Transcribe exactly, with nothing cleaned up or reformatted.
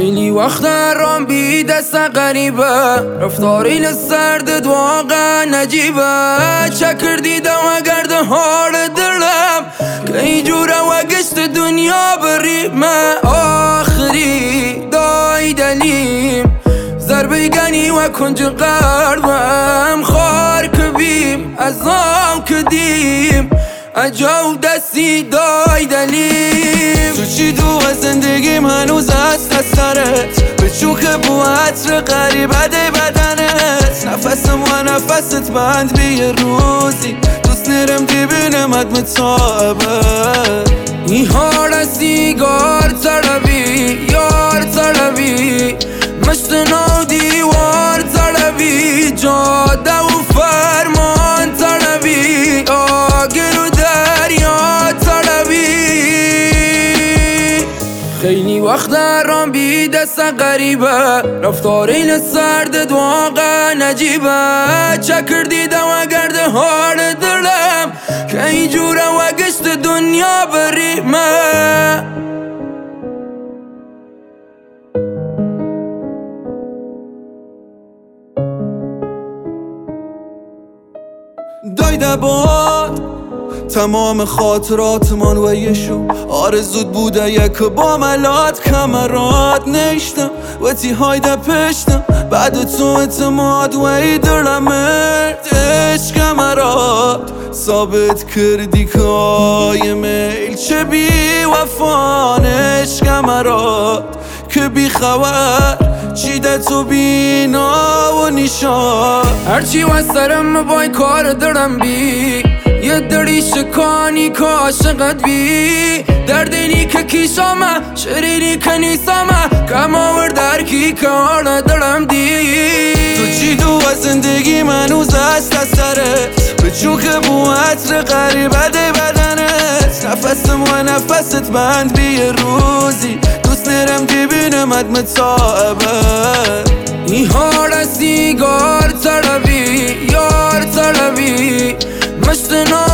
خیلی وقت رام بی دست غریبه، رفتارین سردت واقعا نجیبه. چه کردی دو گرد هار دلم که اینجوره و گشت دنیا بریمه. آخری دای دلیم ضربه گنی و کنج قلبم، خار کبیم از آم کدیم اجاو دستی دای دلیم. تو چی دو از زندگیم هنوز هست از سرت، به چوک بو عطر قریبه دی بدنت. نفسم و نفست بند بی یه روزی دوست نرم دی بینمت متابه. این حال سیگار طلبی یار طلبی، مشت نو دیوار طلبی، جاده و فرمان طلبی، آگر و دریا طلبی. خیلی وقت رام بی دست غریبه، رفتارین سردت واقعا نجیبه. چه کردی دو گرد هار دلم که اینجوره و گشت دنیا بریمه. دایده باد تمام خاطراتمان و یشو آرزود بوده یک با ملات کمرات نشتم و تی هایده پشتم بعد تو اعتماد و ای دلم مرد عشق مرات ثابت کردی که آی میل چه بی وفان عشق مرات که بی خبر چیده تو بینا و نشان. هرچی و سرم بای کار دارم بی یه دری شکانی که عاشقت بی، دردینی که کیشامه شریری که نیسامه کم آورد درکی که آنه دارم دی. تو چی دو از زندگی منوز هست از سرت، به چوک بو عطر قریبه دی بدنت. نفسم و نفست بند بی یه روزی دوست نرم دی بینمت متابه. این حال سیگار طلبی یار طلبی، مشت نو